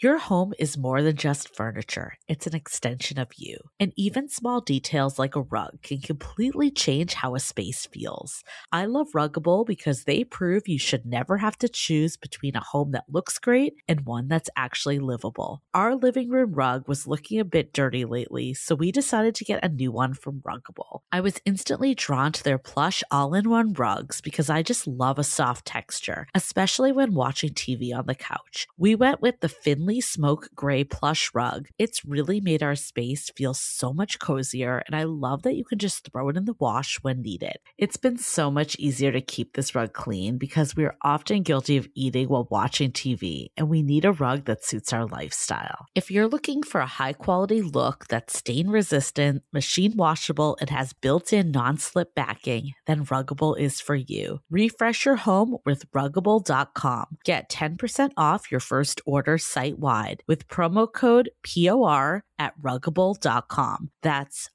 Your home is more than just furniture. It's an extension of you. And even small details like a rug can completely change how a space feels. I love Ruggable because they prove you should never have to choose between a home that looks great and one that's actually livable. Our living room rug was looking a bit dirty lately, so we decided to get a new one from Ruggable. I was instantly drawn to their plush all-in-one rugs because I just love a soft texture, especially when watching TV on the couch. We went with the Finley Smoke Gray plush rug. It's really made our space feel so much cozier, and I love that you can just throw it in the wash when needed. It's been so much easier to keep this rug clean because we are often guilty of eating while watching TV, and we need a rug that suits our lifestyle. If you're looking for a high-quality look that's stain-resistant, machine washable, and has built-in non-slip backing, then Ruggable is for you. Refresh your home with Ruggable.com. Get 10% off your first order site-wide with promo code POR at Ruggable.com. That's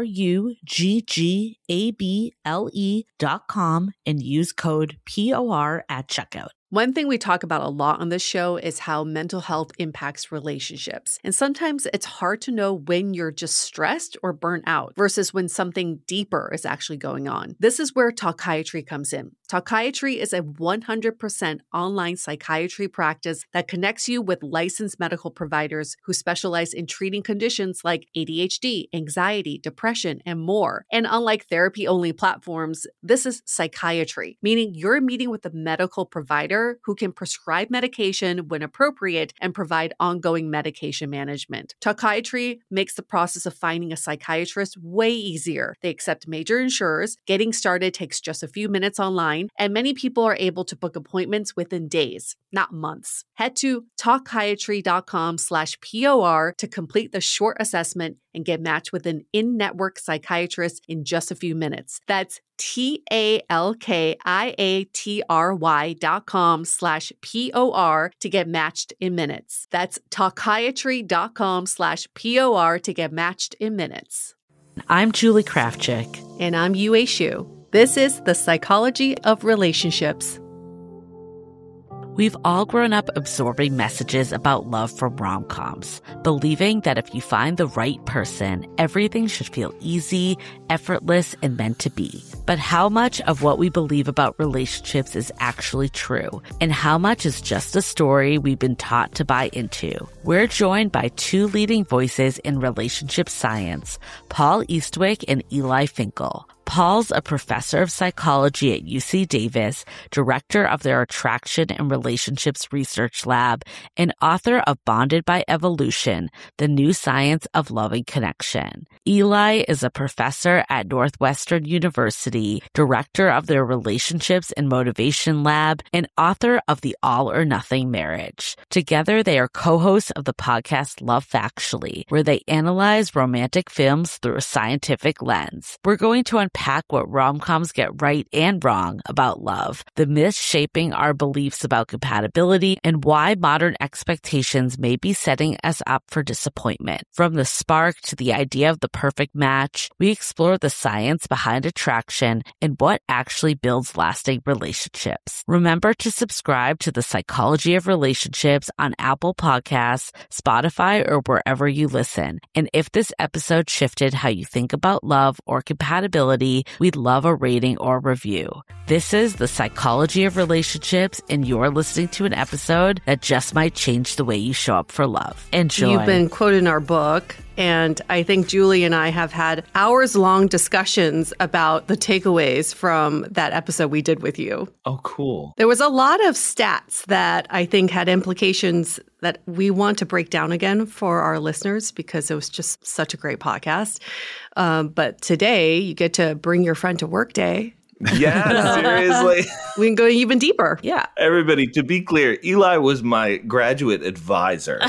RUGGABLE.com and use code POR at checkout. One thing we talk about a lot on this show is how mental health impacts relationships. And sometimes it's hard to know when you're just stressed or burnt out versus when something deeper is actually going on. This is where Talkiatry comes in. Talkiatry is a 100% online psychiatry practice that connects you with licensed medical providers who specialize in treating conditions like ADHD, anxiety, depression, and more. And unlike therapy-only platforms, this is psychiatry, meaning you're meeting with a medical provider who can prescribe medication when appropriate and provide ongoing medication management. Talkiatry makes the process of finding a psychiatrist way easier. They accept major insurers. Getting started takes just a few minutes online, and many people are able to book appointments within days, not months. Head to talkiatry.com/POR to complete the short assessment and get matched with an in-network psychiatrist in just a few minutes. That's talkiatry.com/POR to get matched in minutes. That's talkiatry.com/POR to get matched in minutes. I'm Julie Krafchick. And I'm Yue Xu. This is The Psychology of Relationships. We've all grown up absorbing messages about love from rom-coms, believing that if you find the right person, everything should feel easy, effortless, and meant to be. But how much of what we believe about relationships is actually true, and how much is just a story we've been taught to buy into? We're joined by two leading voices in relationship science, Paul Eastwick and Eli Finkel. Paul's a professor of psychology at UC Davis, director of their Attraction and Relationships Research Lab, and author of Bonded by Evolution, The New Science of Loving Connection. Eli is a professor at Northwestern University, director of their Relationships and Motivation Lab, and author of The All or Nothing Marriage. Together, they are co-hosts of the podcast Love Factually, where they analyze romantic films through a scientific lens. We're going to unpack what rom-coms get right and wrong about love, the myths shaping our beliefs about compatibility, and why modern expectations may be setting us up for disappointment. From the spark to the idea of the perfect match, we explore the science behind attraction and what actually builds lasting relationships. Remember to subscribe to The Psychology of Relationships on Apple Podcasts, Spotify, or wherever you listen. And if this episode shifted how you think about love or compatibility, we'd love a rating or review. This is The Psychology of Relationships, and you're listening to an episode that just might change the way you show up for love. Enjoy. You've been quoted in our book, and I think Julie and I have had hours-long discussions about the takeaways from that episode we did with you. Oh, cool. There was a lot of stats that I think had implications that we want to break down again for our listeners because it was just such a great podcast. But today, you get to bring your friend to work day. Yeah, seriously. We can go even deeper. Yeah. Everybody, to be clear, Eli was my graduate advisor.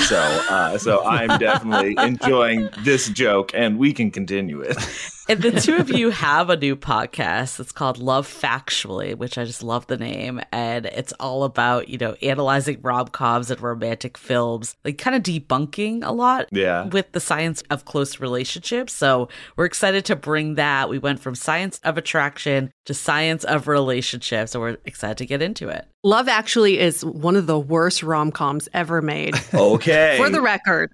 So I'm definitely enjoying this joke, and we can continue it. And the two of you have a new podcast. It's called Love Factually, which I just love the name. And it's all about, analyzing rom-coms and romantic films, like kind of debunking a lot with the science of close relationships. So we're excited to bring that. We went from science of attraction to science of relationships. So we're excited to get into it. Love Actually is one of the worst rom-coms ever made. Okay. For the record.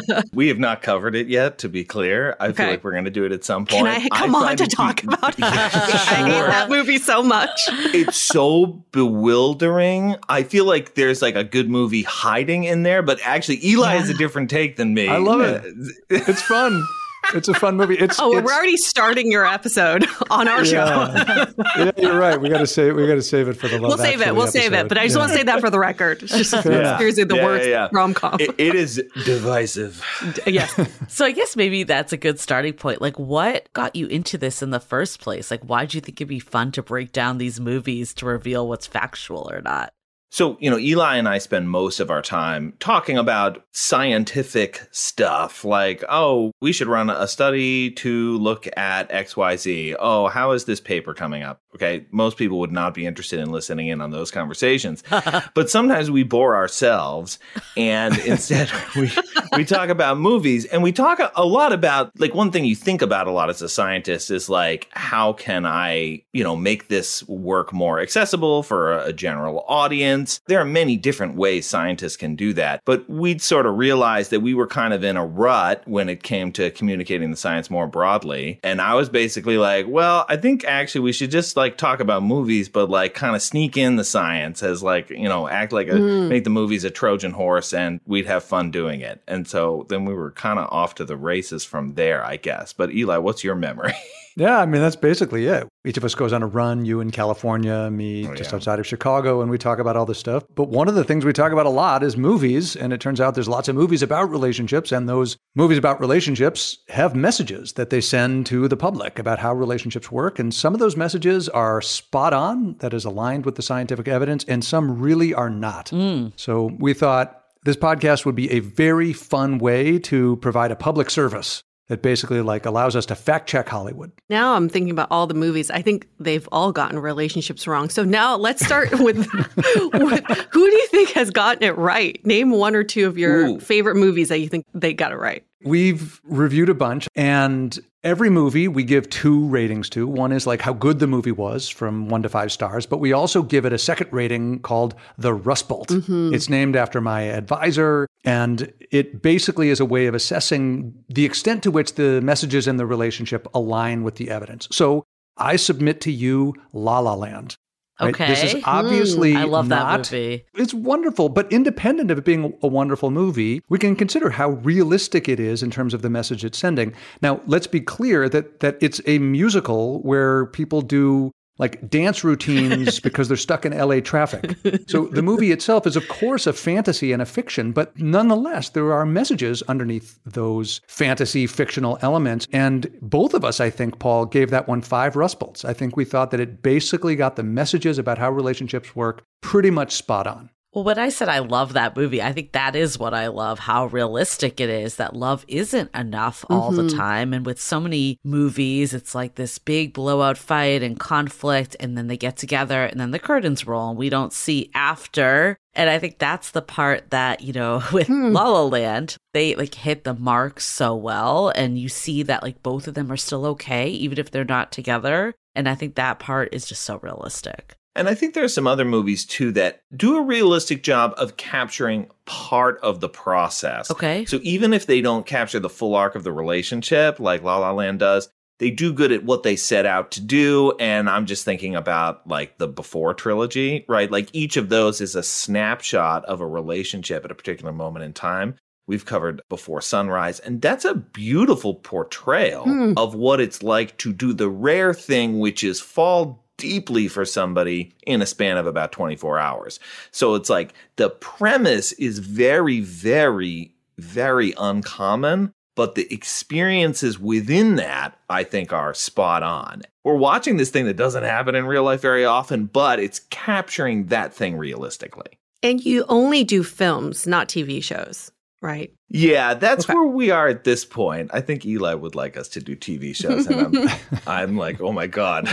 We have not covered it yet, to be clear. I feel like we're going to do it at some point. Can I come on to talk about it? I hate that movie so much. It's so bewildering. I feel like there's like a good movie hiding in there, but actually Eli has a different take than me. I love it. It's fun. It's a fun movie. We're already starting your episode on our show. Yeah, you're right. We got to save it for the Love Actually We'll save it. But I just want to say that for the record. It's just seriously the worst rom-com. It is divisive. Yes. So I guess maybe that's a good starting point. Like, what got you into this in the first place? Like, why do you think it'd be fun to break down these movies to reveal what's factual or not? So, Eli and I spend most of our time talking about scientific stuff like, oh, we should run a study to look at XYZ. Oh, how is this paper coming up? Okay, most people would not be interested in listening in on those conversations. But sometimes we bore ourselves and instead we talk about movies, and we talk a lot about, like, one thing you think about a lot as a scientist is like, how can I, make this work more accessible for a general audience? There are many different ways scientists can do that, but we'd sort of realized that we were kind of in a rut when it came to communicating the science more broadly. And I was basically like, well, I think actually we should just like talk about movies, but like kind of sneak in the science as like, act like make the movies a Trojan horse, and we'd have fun doing it. And so then we were kind of off to the races from there, I guess. But Eli, what's your memory? Yeah, I mean, that's basically it. Each of us goes on a run, you in California, me just outside of Chicago, and we talk about all this stuff. But one of the things we talk about a lot is movies, and it turns out there's lots of movies about relationships, and those movies about relationships have messages that they send to the public about how relationships work, and some of those messages are spot on, that is aligned with the scientific evidence, and some really are not. So we thought this podcast would be a very fun way to provide a public service that basically like allows us to fact check Hollywood. Now I'm thinking about all the movies. I think they've all gotten relationships wrong. So now let's start with who do you think has gotten it right? Name one or two of your favorite movies that you think they got it right. We've reviewed a bunch, and every movie we give 2 ratings to. One is like how good the movie was from 1 to 5 stars, but we also give it a second rating called the Rust Bolt. It's named after my advisor, and it basically is a way of assessing the extent to which the messages in the relationship align with the evidence. So I submit to you La La Land. Right? Okay. This is obviously I love not, that movie. It's wonderful, but independent of it being a wonderful movie, we can consider how realistic it is in terms of the message it's sending. Now, let's be clear that it's a musical where people do like dance routines because they're stuck in LA traffic. So the movie itself is, of course, a fantasy and a fiction, but nonetheless, there are messages underneath those fantasy fictional elements. And both of us, I think, Paul, gave that one 5 Rust Bolts. I think we thought that it basically got the messages about how relationships work pretty much spot on. Well, when I said I love that movie, I think that is what I love, how realistic it is, that love isn't enough all the time. And with so many movies, it's like this big blowout fight and conflict, and then they get together and then the curtains roll and we don't see after. And I think that's the part that, with La La Land, they like hit the mark so well. And you see that like both of them are still okay, even if they're not together. And I think that part is just so realistic. And I think there are some other movies, too, that do a realistic job of capturing part of the process. Okay. So even if they don't capture the full arc of the relationship, like La La Land does, they do good at what they set out to do. And I'm just thinking about, like, the Before trilogy, right? Like, each of those is a snapshot of a relationship at a particular moment in time. We've covered Before Sunrise, and that's a beautiful portrayal of what it's like to do the rare thing, which is fall deeply for somebody in a span of about 24 hours. So it's like the premise is very, very, very uncommon, but the experiences within that, I think, are spot on. We're watching this thing that doesn't happen in real life very often, but it's capturing that thing realistically. And you only do films, not TV shows, right? Yeah, that's where we are at this point. I think Eli would like us to do TV shows, and I'm like, oh my God.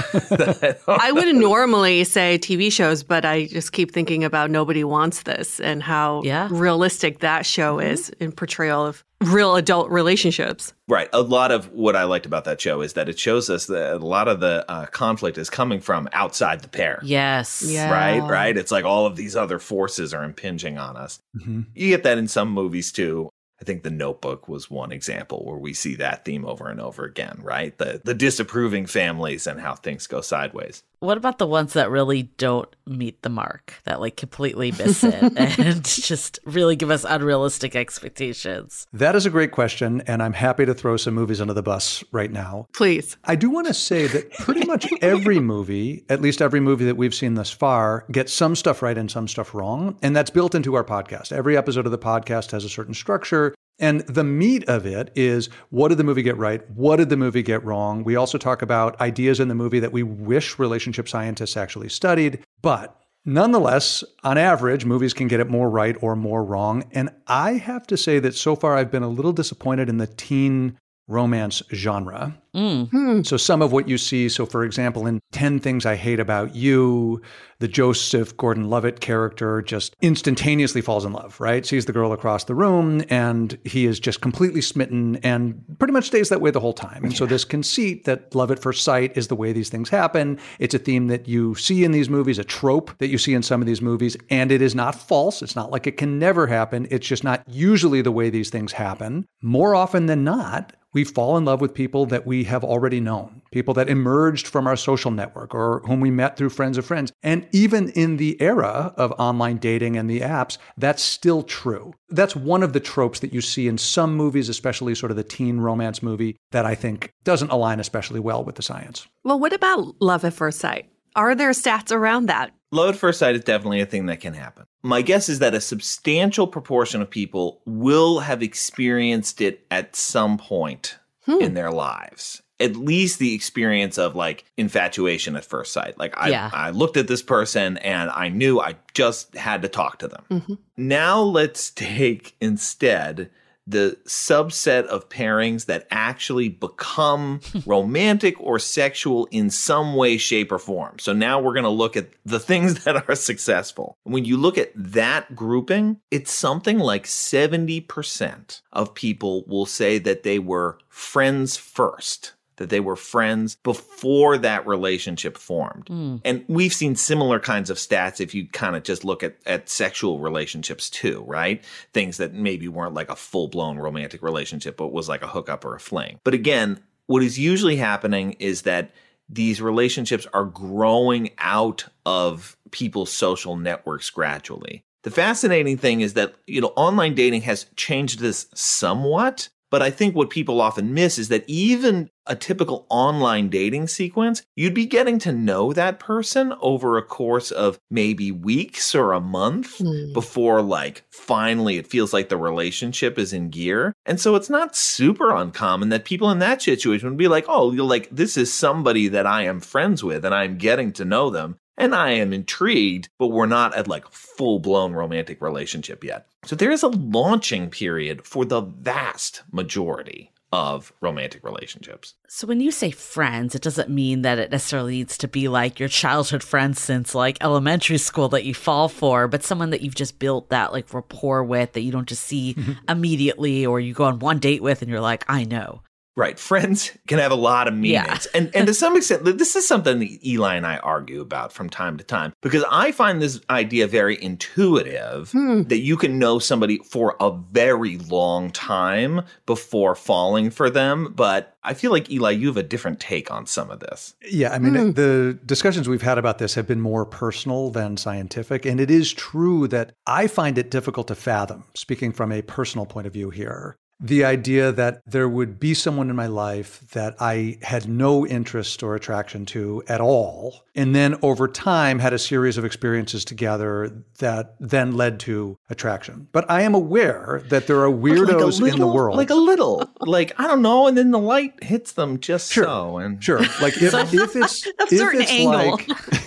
I wouldn't normally say TV shows, but I just keep thinking about Nobody Wants This and how realistic that show is in portrayal of real adult relationships. Right. A lot of what I liked about that show is that it shows us that a lot of the conflict is coming from outside the pair. Yes. Yeah. Right. It's like all of these other forces are impinging on us. Mm-hmm. You get that in some movies too. I think The Notebook was one example where we see that theme over and over again, right? The disapproving families and how things go sideways. What about the ones that really don't meet the mark, that like completely miss it and just really give us unrealistic expectations? That is a great question, and I'm happy to throw some movies under the bus right now. Please. I do want to say that pretty much every movie, at least every movie that we've seen thus far, gets some stuff right and some stuff wrong, and that's built into our podcast. Every episode of the podcast has a certain structure. And the meat of it is, what did the movie get right? What did the movie get wrong? We also talk about ideas in the movie that we wish relationship scientists actually studied. But nonetheless, on average, movies can get it more right or more wrong. And I have to say that so far I've been a little disappointed in the teen romance genre. So some of what you see, so for example, in 10 Things I Hate About You, the Joseph Gordon-Levitt character just instantaneously falls in love, right? Sees the girl across the room and he is just completely smitten and pretty much stays that way the whole time. And so this conceit that love at first sight is the way these things happen. It's a theme that you see in these movies, a trope that you see in some of these movies, and it is not false. It's not like it can never happen. It's just not usually the way these things happen. More often than not, we fall in love with people that we have already known, people that emerged from our social network or whom we met through friends of friends. And even in the era of online dating and the apps, that's still true. That's one of the tropes that you see in some movies, especially sort of the teen romance movie, that I think doesn't align especially well with the science. Well, what about love at first sight? Are there stats around that? Love at first sight is definitely a thing that can happen. My guess is that a substantial proportion of people will have experienced it at some point in their lives. At least the experience of like infatuation at first sight. Like I looked at this person and I knew I just had to talk to them. Mm-hmm. Now let's take instead the subset of pairings that actually become romantic or sexual in some way, shape, or form. So now we're going to look at the things that are successful. When you look at that grouping, it's something like 70% of people will say that they were friends first, that they were friends before that relationship formed. And we've seen similar kinds of stats if you kind of just look at sexual relationships too, right? Things that maybe weren't like a full-blown romantic relationship, but was like a hookup or a fling. But again, what is usually happening is that these relationships are growing out of people's social networks gradually. The fascinating thing is that, online dating has changed this somewhat. But I think what people often miss is that even a typical online dating sequence, you'd be getting to know that person over a course of maybe weeks or a month before finally it feels like the relationship is in gear. And so it's not super uncommon that people in that situation would be like, oh, this is somebody that I am friends with and I'm getting to know them. And I am intrigued, but we're not at full-blown romantic relationship yet. So there is a launching period for the vast majority of romantic relationships. So when you say friends, it doesn't mean that it necessarily needs to be like your childhood friends since elementary school that you fall for, but someone that you've just built that rapport with that you don't just see immediately, or you go on one date with and you're like, I know. Right. Friends can have a lot of meanings. Yeah. And to some extent, this is something that Eli and I argue about from time to time, because I find this idea very intuitive that you can know somebody for a very long time before falling for them. But I feel like, Eli, you have a different take on some of this. Yeah, I mean, the discussions we've had about this have been more personal than scientific. And it is true that I find it difficult to fathom, speaking from a personal point of view here, the idea that there would be someone in my life that I had no interest or attraction to at all, and then over time had a series of experiences together that then led to attraction. But I am aware that there are weirdos in the world. I don't know, and then the light hits them just so. And Sure. If it's certain if it's angle.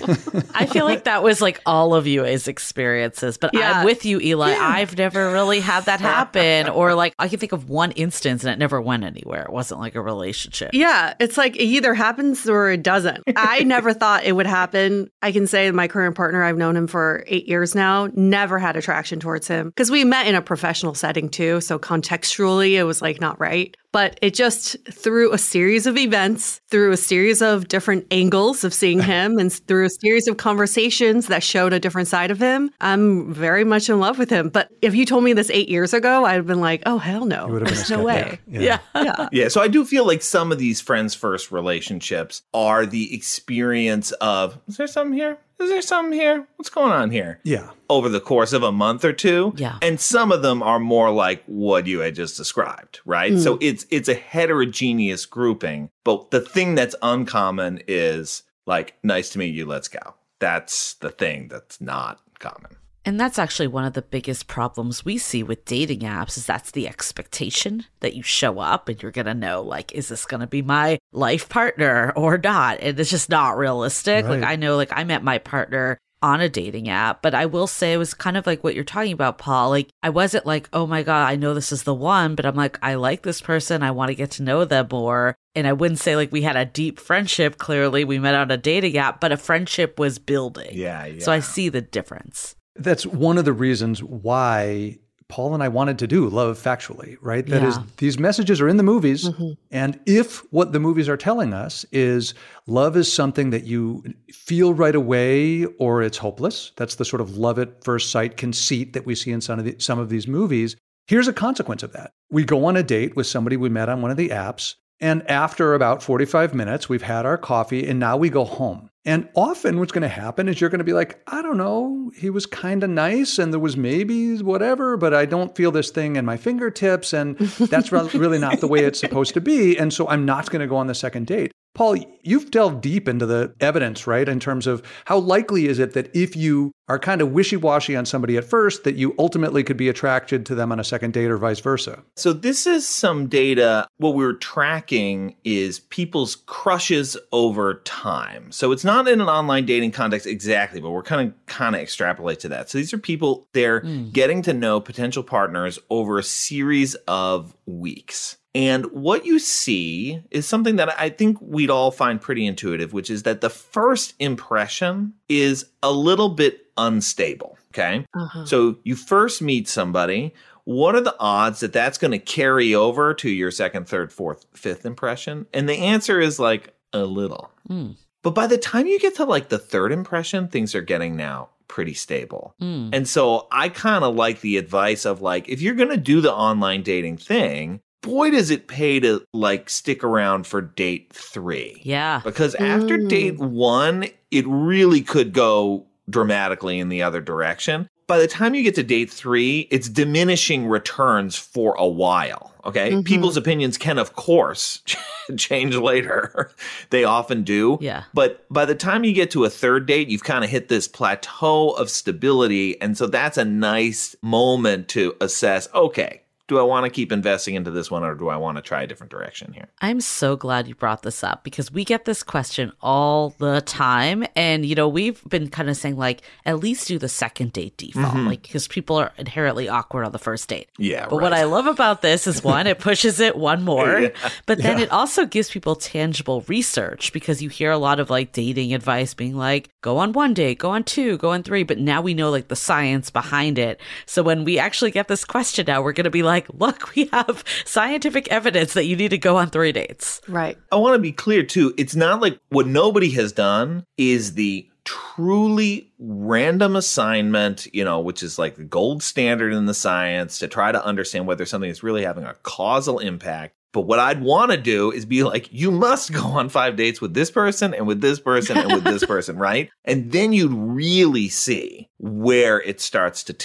I feel like that was like all of UA's experiences, but I'm with you, Eli. Yeah. I've never really had that happen. Or like, I can think of one instance and it never went anywhere. It wasn't like a relationship. Yeah. It's like it either happens or it doesn't. I never thought it would happen. I can say my current partner, I've known him for 8 years now, never had attraction towards him because we met in a professional setting too. So contextually, it was like not right. But it just, through a series of events, through a series of different angles of seeing him, and through a series of conversations that showed a different side of him, I'm very much in love with him. But if you told me this 8 years ago, I'd have been like, oh, hell no. There's no way. Yeah. So I do feel like some of these friends first relationships are the experience of, is there something here? Is there something here? What's going on here? Yeah. Over the course of a month or two. Yeah. And some of them are more like what you had just described, right? So it's a heterogeneous grouping. But the thing that's uncommon is like, nice to meet you, let's go. That's the thing that's not common. And that's actually one of the biggest problems we see with dating apps is that's the expectation that you show up and you're going to know, like, is this going to be my life partner or not? And it's just not realistic. Right. Like, I know, like, I met my partner on a dating app, but I will say it was kind of like what you're talking about, Paul. Like, I wasn't like, oh my God, I know this is the one, but I'm like, I like this person. I want to get to know them more. And I wouldn't say like we had a deep friendship. Clearly, we met on a dating app, but a friendship was building. Yeah. So I see the difference. That's one of the reasons why Paul and I wanted to do Love Factually, right? That is, these messages are in the movies. Mm-hmm. And if what the movies are telling us is love is something that you feel right away or it's hopeless, that's the sort of love at first sight conceit that we see in some of these movies. Here's a consequence of that. We go on a date with somebody we met on one of the apps. And after about 45 minutes, we've had our coffee and now we go home. And often what's going to happen is you're going to be like, I don't know, he was kind of nice and there was maybe whatever, but I don't feel this thing in my fingertips. And that's really not the way it's supposed to be. And so I'm not going to go on the second date. Paul, you've delved deep into the evidence, right? In terms of how likely is it that if you are kind of wishy-washy on somebody at first, that you ultimately could be attracted to them on a second date or vice versa? So this is some data. What we're tracking is people's crushes over time. So it's not in an online dating context exactly, but we're kind of extrapolate to that. So these are people, they're getting to know potential partners over a series of weeks. And what you see is something that I think we'd all find pretty intuitive, which is that the first impression is a little bit unstable, okay? So you first meet somebody. What are the odds that that's going to carry over to your second, third, fourth, fifth impression? And the answer is like a little. But by the time you get to like the third impression, things are getting now pretty stable. And so I kind of like the advice of like, if you're going to do the online dating thing, boy, does it pay to like stick around for date 3. Yeah. Because after date 1, it really could go dramatically in the other direction. By the time you get to date 3, it's diminishing returns for a while. Okay. People's opinions can, of course, change later. They often do. Yeah. But by the time you get to a third date, you've kind of hit this plateau of stability. And so that's a nice moment to assess, okay, do I want to keep investing into this one or do I want to try a different direction here? I'm so glad you brought this up because we get this question all the time. And, you know, we've been kind of saying like, at least do the second date default, like because people are inherently awkward on the first date. Yeah. But what I love about this is one, it pushes it one more, but then it also gives people tangible research because you hear a lot of like dating advice being like, go on 1 date, go on 2, go on 3. But now we know like the science behind it. So when we actually get this question now, we're going to be like, look, we have scientific evidence that you need to go on 3 dates. Right. I want to be clear, too. It's not like what nobody has done is the truly random assignment, you know, which is like the gold standard in the science to try to understand whether something is really having a causal impact. But what I'd want to do is be like, you must go on 5 dates with this person and with this person and with this person, right? And then you'd really see where it starts to tip.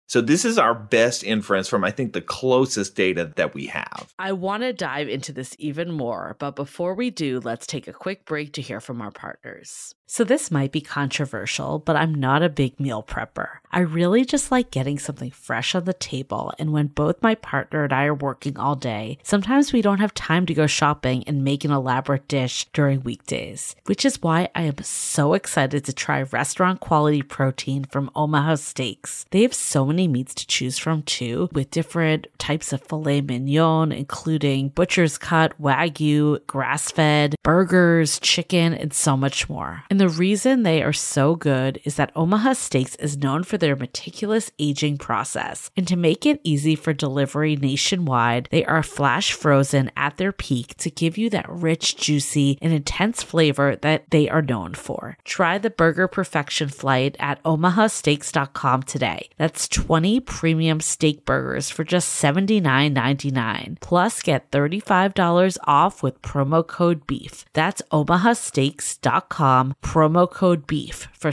So this is our best inference from, I think, the closest data that we have. I want to dive into this even more, but before we do, let's take a quick break to hear from our partners. So this might be controversial, but I'm not a big meal prepper. I really just like getting something fresh on the table, and when both my partner and I are working all day, sometimes we don't have time to go shopping and make an elaborate dish during weekdays, which is why I am so excited to try restaurant quality protein from Omaha Steaks. They have so many meats to choose from too, with different types of filet mignon, including butcher's cut, wagyu, grass-fed, burgers, chicken, and so much more. And the reason they are so good is that Omaha Steaks is known for their meticulous aging process. And to make it easy for delivery nationwide, they are flash frozen at their peak to give you that rich, juicy, and intense flavor that they are known for. Try the Burger Perfection Flight at omahasteaks.com today. That's 20 premium steak burgers for just $79.99. Plus, get $35 off with promo code BEEF. That's omahasteaks.com, promo code BEEF for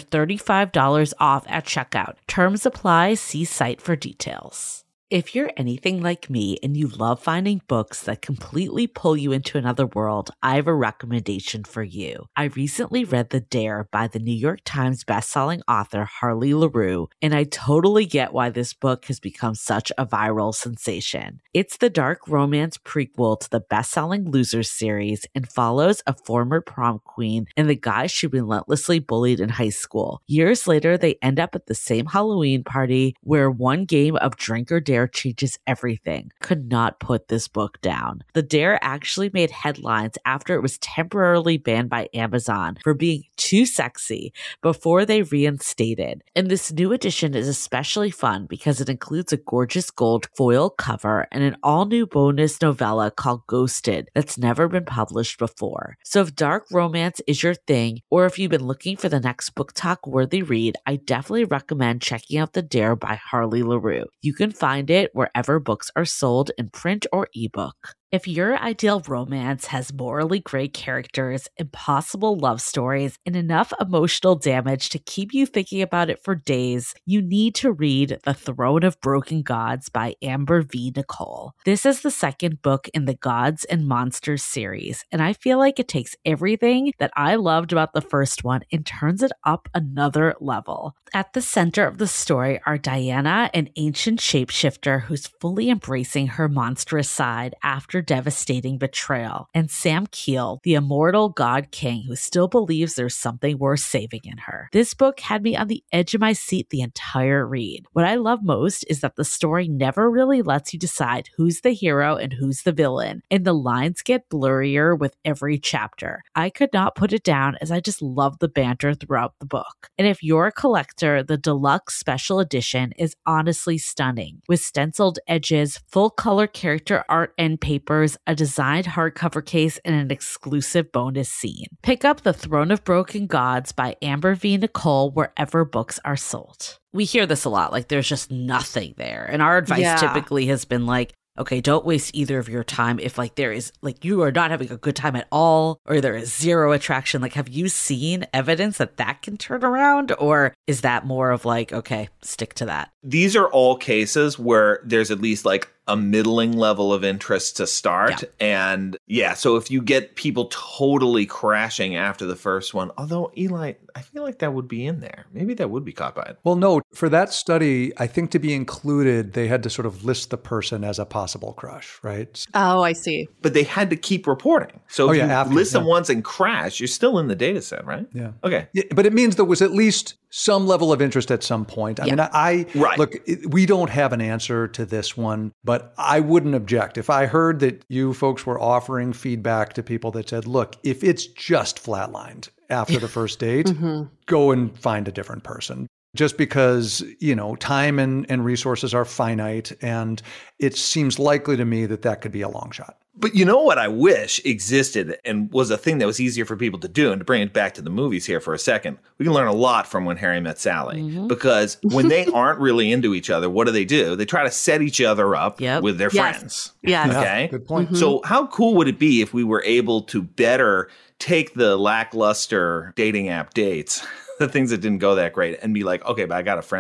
$35 off at checkout. Terms apply. See site for details. If you're anything like me and you love finding books that completely pull you into another world, I have a recommendation for you. I recently read The Dare by the New York Times bestselling author Harley LaRue, and I totally get why this book has become such a viral sensation. It's the dark romance prequel to the bestselling Losers series and follows a former prom queen and the guy she relentlessly bullied in high school. Years later, they end up at the same Halloween party where one game of Drink or Dare changes everything. Could not put this book down. The Dare actually made headlines after it was temporarily banned by Amazon for being too sexy before they reinstated. And this new edition is especially fun because it includes a gorgeous gold foil cover and an all-new bonus novella called Ghosted that's never been published before. So if dark romance is your thing, or if you've been looking for the next book talk worthy read, I definitely recommend checking out The Dare by Harley LaRue. You can find it wherever books are sold in print or ebook. If your ideal romance has morally gray characters, impossible love stories, and enough emotional damage to keep you thinking about it for days, you need to read The Throne of Broken Gods by Amber V. Nicole. This is the second book in the Gods and Monsters series, and I feel like it takes everything that I loved about the first one and turns it up another level. At the center of the story are Diana, an ancient shapeshifter who's fully embracing her monstrous side after devastating betrayal, and Sam Keel, the immortal god king who still believes there's something worth saving in her. This book had me on the edge of my seat the entire read. What I love most is that the story never really lets you decide who's the hero and who's the villain, and the lines get blurrier with every chapter. I could not put it down as I just love the banter throughout the book. And if you're a collector, the deluxe special edition is honestly stunning, with stenciled edges, full color character art and paper, a designed hardcover case, and an exclusive bonus scene. Pick up The Throne of Broken Gods by Amber V. Nicole wherever books are sold. We hear this a lot, like there's just nothing there. And our advice typically has been like, okay, don't waste either of your time if like there is like you are not having a good time at all or there is zero attraction. Like, have you seen evidence that that can turn around, or is that more of like, okay, stick to that? These are all cases where there's at least like a middling level of interest to start. Yeah. And yeah, so if you get people totally crashing after the first one, although Eli, I feel like that would be in there. Maybe that would be caught by it. Well, no, for that study, I think to be included, they had to sort of list the person as a possible crush, right? Oh, I see. But they had to keep reporting. So if you list them once and crash, you're still in the data set, right? Yeah. Okay. Yeah, but it means there was at least some level of interest at some point. I mean, look, we don't have an answer to this one, but I wouldn't object. If I heard that you folks were offering feedback to people that said, look, if it's just flatlined after the first date, go and find a different person. Just because, you know, time and resources are finite, and it seems likely to me that that could be a long shot. But you know what I wish existed and was a thing that was easier for people to do, and to bring it back to the movies here for a second, we can learn a lot from When Harry Met Sally. Because when they aren't really into each other, what do? They try to set each other up with their friends. Yes. Okay? Yeah, good point. So how cool would it be if we were able to better take the lackluster dating app dates, the things that didn't go that great, and be like, okay, but I got a friend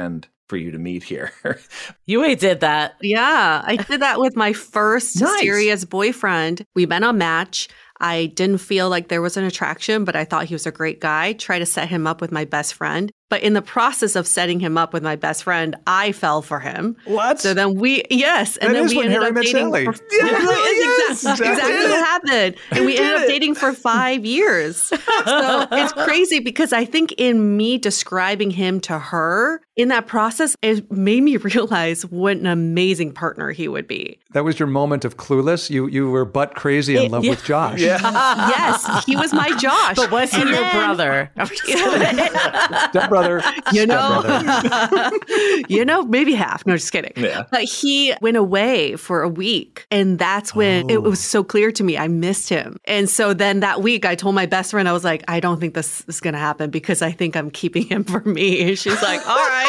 for you to meet here. Yue did that. Yeah, I did that with my first serious boyfriend. We met on Match. I didn't feel like there was an attraction, but I thought he was a great guy. Tried to set him up with my best friend. But in the process of setting him up with my best friend, I fell for him. What? So then yes. And that then is we when ended Harry up met dating. Sally. Exactly what happened. And we ended up dating for 5 years. So it's crazy because I think in me describing him to her, in that process, it made me realize what an amazing partner he would be. That was your moment of Clueless? You were butt crazy in love with Josh. Yes, he was my Josh. But was he your brother? Stepbrother. Maybe half. No, just kidding. Yeah. But he went away for a week. And that's when it was so clear to me I missed him. And so then that week I told my best friend, I was like, I don't think this is going to happen because I think I'm keeping him for me. And she's like, all right.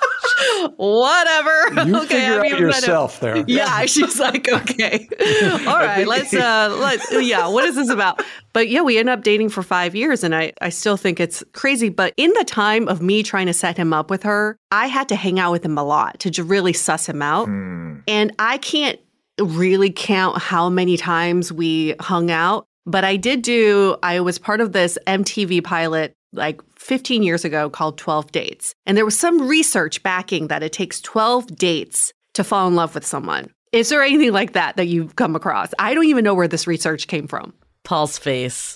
Whatever. You figure out yourself there. Yeah, she's like, okay. All right, let's what is this about? But yeah, we ended up dating for 5 years and I still think it's crazy. But in the time of me trying to set him up with her, I had to hang out with him a lot to really suss him out. And I can't really count how many times we hung out. But I was part of this MTV pilot like 15 years ago called 12 Dates. And there was some research backing that it takes 12 dates to fall in love with someone. Is there anything like that you've come across? I don't even know where this research came from. Paul's face.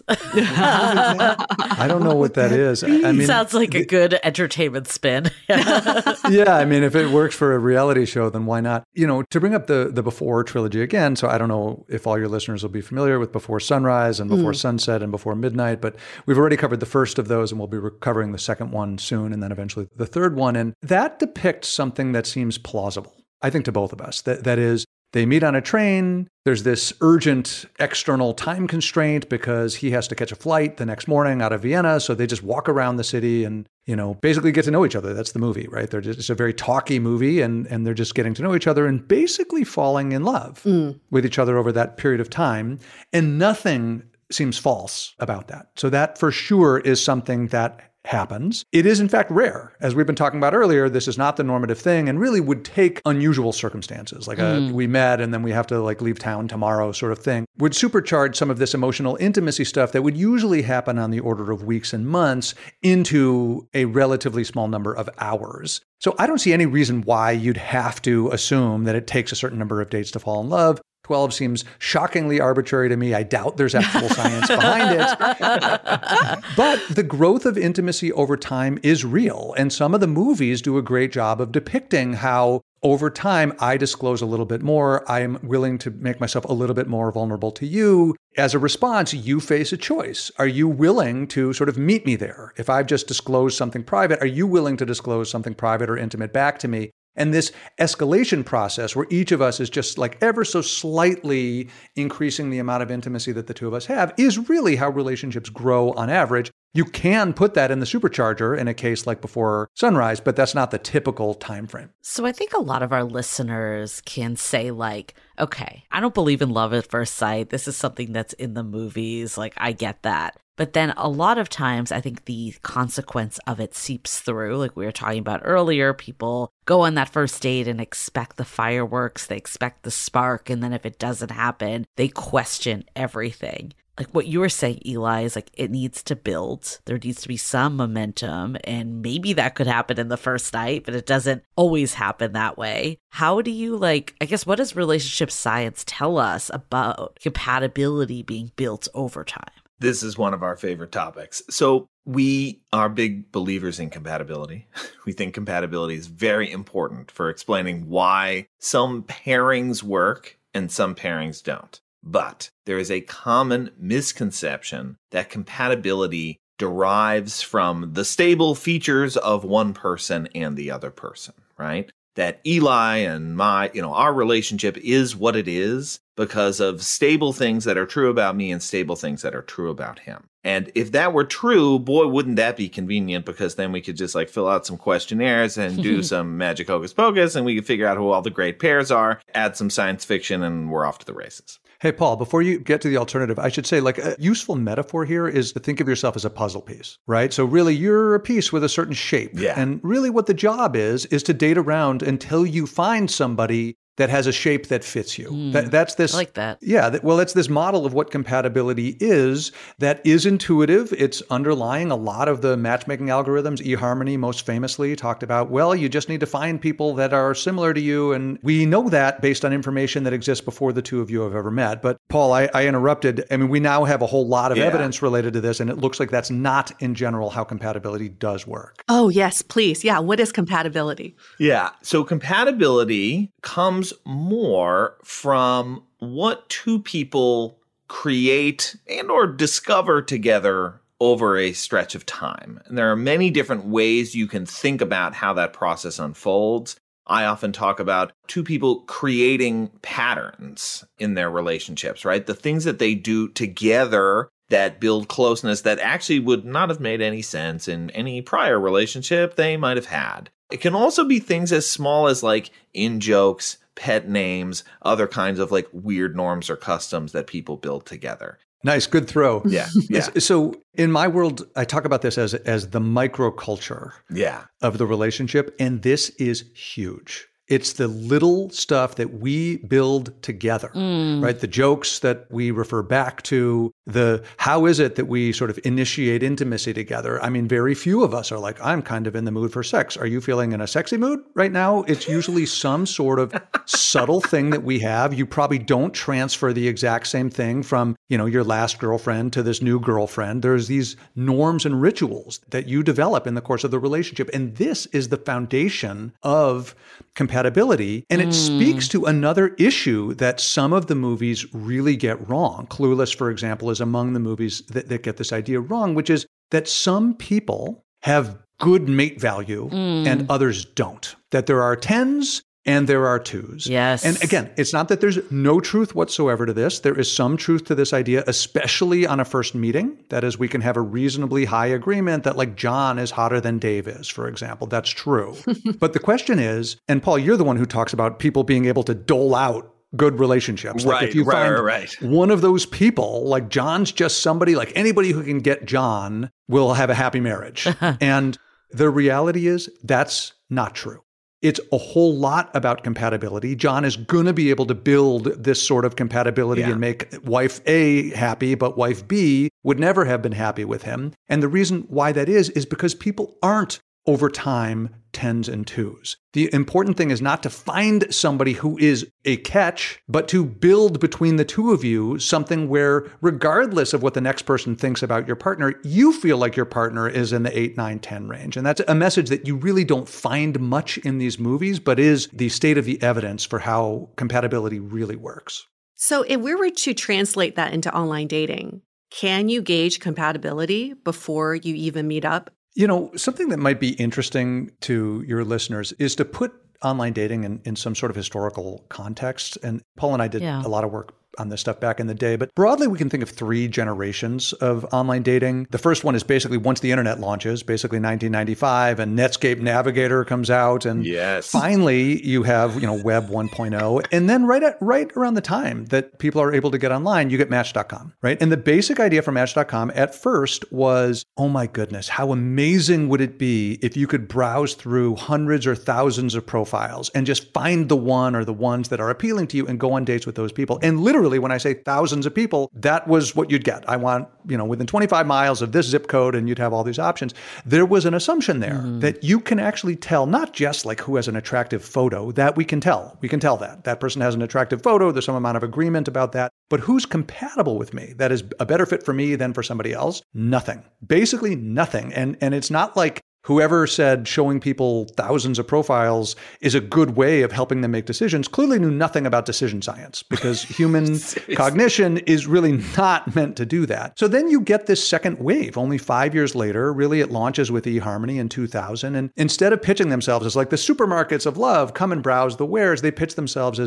I don't know what that is. I mean, sounds like a good entertainment spin. Yeah, I mean, if it works for a reality show, then why not? To bring up the Before trilogy again, so I don't know if all your listeners will be familiar with Before Sunrise and Before Sunset and Before Midnight, but we've already covered the first of those and we'll be covering the second one soon and then eventually the third one. And that depicts something that seems plausible, I think, to both of us. That is, they meet on a train. There's this urgent external time constraint because he has to catch a flight the next morning out of Vienna. So they just walk around the city and, basically get to know each other. That's the movie, right? It's a very talky movie and they're just getting to know each other and basically falling in love with each other over that period of time. And nothing seems false about that. So that for sure is something that happens. It is in fact rare. As we've been talking about earlier, this is not the normative thing and really would take unusual circumstances, like we met and then we have to leave town tomorrow sort of thing, would supercharge some of this emotional intimacy stuff that would usually happen on the order of weeks and months into a relatively small number of hours. So I don't see any reason why you'd have to assume that it takes a certain number of dates to fall in love. 12 seems shockingly arbitrary to me. I doubt there's actual science behind it. But the growth of intimacy over time is real. And some of the movies do a great job of depicting how over time I disclose a little bit more. I am willing to make myself a little bit more vulnerable to you. As a response, you face a choice. Are you willing to sort of meet me there? If I've just disclosed something private, are you willing to disclose something private or intimate back to me? And this escalation process where each of us is just ever so slightly increasing the amount of intimacy that the two of us have is really how relationships grow on average. You can put that in the supercharger in a case like Before Sunrise, but that's not the typical time frame. So I think a lot of our listeners can say okay, I don't believe in love at first sight. This is something that's in the movies. I get that. But then a lot of times, I think the consequence of it seeps through. Like we were talking about earlier, people go on that first date and expect the fireworks, they expect the spark, and then if it doesn't happen, they question everything. Like what you were saying, Eli, is it needs to build. There needs to be some momentum, and maybe that could happen in the first night, but it doesn't always happen that way. How do you I guess, what does relationship science tell us about compatibility being built over time? This is one of our favorite topics. So we are big believers in compatibility. We think compatibility is very important for explaining why some pairings work and some pairings don't. But there is a common misconception that compatibility derives from the stable features of one person and the other person, right? That Eli and our relationship is what it is because of stable things that are true about me and stable things that are true about him. And if that were true, boy, wouldn't that be convenient, because then we could just like fill out some questionnaires and do some magic hocus pocus, and we could figure out who all the great pairs are, add some science fiction, and we're off to the races. Hey, Paul, before you get to the alternative, I should say, like, a useful metaphor here is to think of yourself as a puzzle piece, right? So really, you're a piece with a certain shape. Yeah. And really what the job is to date around until you find somebody that has a shape that fits you. That's this. I like that. Yeah. Well, it's this model of what compatibility is that is intuitive. It's underlying a lot of the matchmaking algorithms. eHarmony most famously talked about, well, you just need to find people that are similar to you. And we know that based on information that exists before the two of you have ever met. But Paul, I interrupted. I mean, we now have a whole lot of evidence related to this, and it looks like that's not in general how compatibility does work. Oh, yes, please. Yeah. What is compatibility? Yeah. So compatibility comes more from what two people create and or discover together over a stretch of time. And there are many different ways you can think about how that process unfolds. I often talk about two people creating patterns in their relationships, right? The things that they do together that build closeness that actually would not have made any sense in any prior relationship they might have had. It can also be things as small as like in-jokes, pet names, other kinds of like weird norms or customs that people build together. Nice, good throw. Yeah. So in my world, I talk about this as the microculture of the relationship, and this is huge. It's the little stuff that we build together, right? The jokes that we refer back to, the how is it that we sort of initiate intimacy together? I mean, very few of us are like, I'm kind of in the mood for sex. Are you feeling in a sexy mood right now? It's usually some sort of subtle thing that we have. You probably don't transfer the exact same thing from, your last girlfriend to this new girlfriend. There's these norms and rituals that you develop in the course of the relationship. And this is the foundation of compatibility. And it speaks to another issue that some of the movies really get wrong. Clueless, for example, is among the movies that get this idea wrong, which is that some people have good mate value and others don't. That there are 10s and there are 2s. Yes. And again, it's not that there's no truth whatsoever to this. There is some truth to this idea, especially on a first meeting. That is, we can have a reasonably high agreement that like John is hotter than Dave is, for example. That's true. But the question is, and Paul, you're the one who talks about people being able to dole out good relationships. Like if you find one of those people, like John's just somebody, like anybody who can get John will have a happy marriage. And the reality is that's not true. It's a whole lot about compatibility. John is going to be able to build this sort of compatibility and make wife A happy, but wife B would never have been happy with him. And the reason why that is because people aren't over time 10s and 2s. The important thing is not to find somebody who is a catch, but to build between the two of you something where, regardless of what the next person thinks about your partner, you feel like your partner is in the 8, 9, 10 range. And that's a message that you really don't find much in these movies, but is the state of the evidence for how compatibility really works. So if we were to translate that into online dating, can you gauge compatibility before you even meet up? Something that might be interesting to your listeners is to put online dating in some sort of historical context. And Paul and I did a lot of work on this stuff back in the day. But broadly, we can think of 3 generations of online dating. The first one is basically once the internet launches, basically 1995, and Netscape Navigator comes out. And finally, you have, Web 1.0. And then right around the time that people are able to get online, you get Match.com, right? And the basic idea for Match.com at first was, oh my goodness, how amazing would it be if you could browse through hundreds or thousands of profiles and just find the one or the ones that are appealing to you and go on dates with those people. And literally, when I say thousands of people, that was what you'd get. I want, within 25 miles of this zip code, and you'd have all these options. There was an assumption there that you can actually tell, not just like who has an attractive photo, that we can tell. We can tell that person has an attractive photo. There's some amount of agreement about that. But who's compatible with me? That is a better fit for me than for somebody else? Nothing. Basically nothing. And it's not like whoever said showing people thousands of profiles is a good way of helping them make decisions clearly knew nothing about decision science, because human cognition is really not meant to do that. So then you get this second wave. Only 5 years later, really it launches with eHarmony in 2000. And instead of pitching themselves as like the supermarkets of love, come and browse the wares, they pitch themselves as the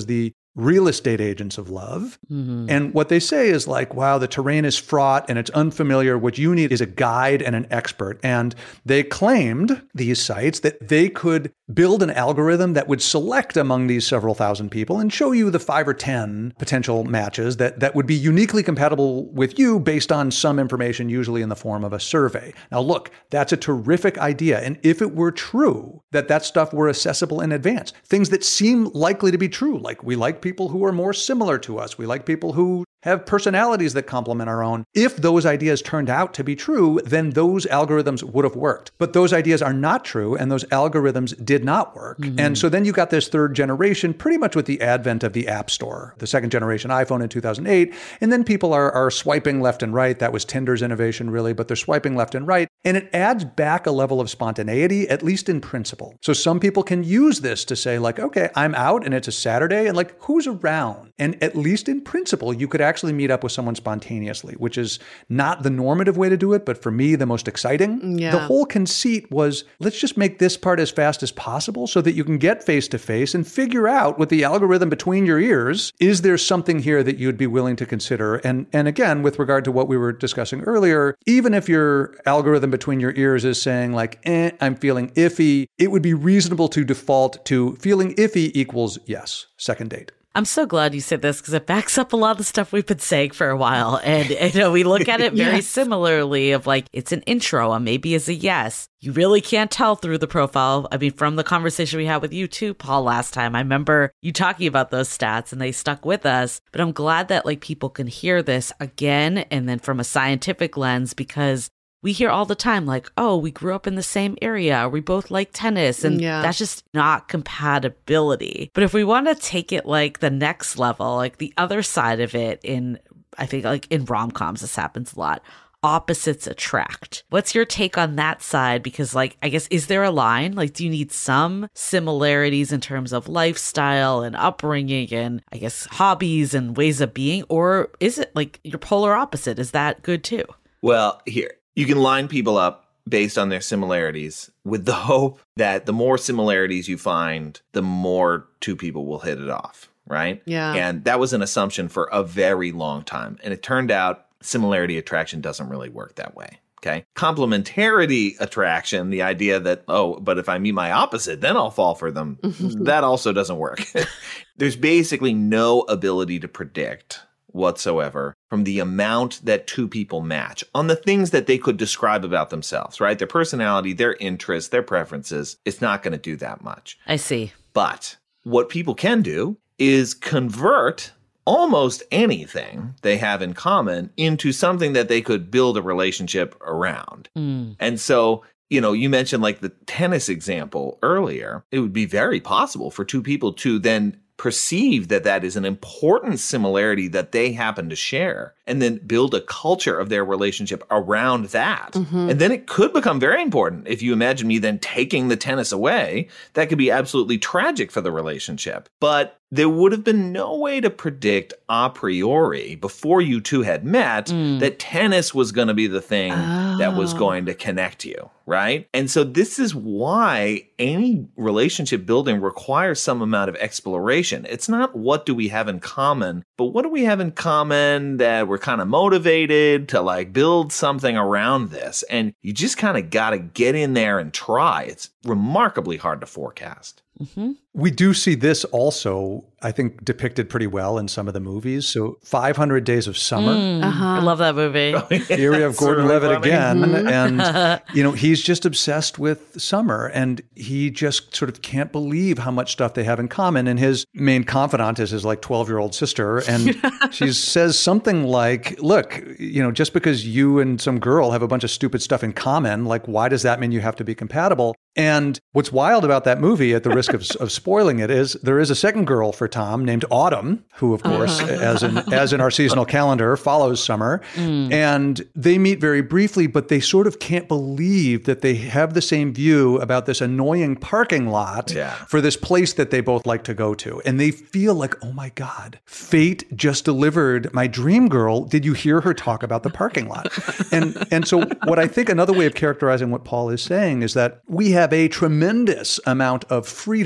real estate agents of love. And what they say is like, wow, the terrain is fraught and it's unfamiliar. What you need is a guide and an expert. And they claimed, these sites, that they could build an algorithm that would select among these several thousand people and show you the 5 or 10 potential matches that would be uniquely compatible with you based on some information, usually in the form of a survey. Now, look, that's a terrific idea. And if it were true that stuff were accessible in advance, things that seem likely to be true, like we like people who are more similar to us, we like people who have personalities that complement our own. If those ideas turned out to be true, then those algorithms would have worked. But those ideas are not true, and those algorithms did not work. And so then you got this third generation, pretty much with the advent of the App Store, the second generation iPhone in 2008. And then people are swiping left and right. That was Tinder's innovation, really, but they're swiping left and right. And it adds back a level of spontaneity, at least in principle. So some people can use this to say like, okay, I'm out and it's a Saturday, and like, who's around? And at least in principle, you could actually meet up with someone spontaneously, which is not the normative way to do it, but for me, the most exciting. Yeah. The whole conceit was, let's just make this part as fast as possible so that you can get face to face and figure out with the algorithm between your ears, is there something here that you'd be willing to consider? And again, with regard to what we were discussing earlier, even if your algorithm between your ears is saying like, I'm feeling iffy, it would be reasonable to default to feeling iffy equals yes, second date. I'm so glad you said this because it backs up a lot of the stuff we've been saying for a while. And you know, we look at it very similarly of like, it's an intro, a maybe is a yes. You really can't tell through the profile. I mean, from the conversation we had with you too, Paul, last time, I remember you talking about those stats and they stuck with us. But I'm glad that like people can hear this again and then from a scientific lens, because we hear all the time like, oh, we grew up in the same area, or we both like tennis, and that's just not compatibility. But if we want to take it like the next level, like the other side of it I think like in rom-coms, this happens a lot. Opposites attract. What's your take on that side? Because like, I guess, is there a line? Like, do you need some similarities in terms of lifestyle and upbringing and I guess hobbies and ways of being? Or is it like your polar opposite? Is that good too? Well, here, you can line people up based on their similarities with the hope that the more similarities you find, the more two people will hit it off, right? Yeah. And that was an assumption for a very long time. And it turned out similarity attraction doesn't really work that way. Okay. Complementarity attraction, the idea that, oh, but if I meet my opposite, then I'll fall for them. That also doesn't work. There's basically no ability to predict whatsoever from the amount that two people match on the things that they could describe about themselves, right? Their personality, their interests, their preferences. It's not going to do that much. I see. But what people can do is convert almost anything they have in common into something that they could build a relationship around. And so, you know, you mentioned like the tennis example earlier. It would be very possible for two people to then perceive that that is an important similarity that they happen to share, and then build a culture of their relationship around that. And then it could become very important. If you imagine me then taking the tennis away, that could be absolutely tragic for the relationship. But there would have been no way to predict a priori before you two had met that tennis was going to be the thing that was going to connect you, right? And so this is why any relationship building requires some amount of exploration. It's not what do we have in common, but what do we have in common that we're kind of motivated to like build something around this. And you just kind of got to get in there and try. It's remarkably hard to forecast. We do see this also, I think, depicted pretty well in some of the movies. So 500 Days of Summer. I love that movie. Here we have Gordon Levitt again. And, you know, he's just obsessed with summer. And he just sort of can't believe how much stuff they have in common. And his main confidant is his like 12-year-old sister. And she says something like, look, you know, just because you and some girl have a bunch of stupid stuff in common, like, why does that mean you have to be compatible? And what's wild about that movie, at the risk of spoiling it, is there is a second girl for Tom named Autumn, who, of course, as in our seasonal calendar, follows summer. And they meet very briefly, but they sort of can't believe that they have the same view about this annoying parking lot for this place that they both like to go to. And they feel like, oh my God, fate just delivered my dream girl. Did you hear her talk about the parking lot? And so what I think another way of characterizing what Paul is saying is that we have a tremendous amount of freedom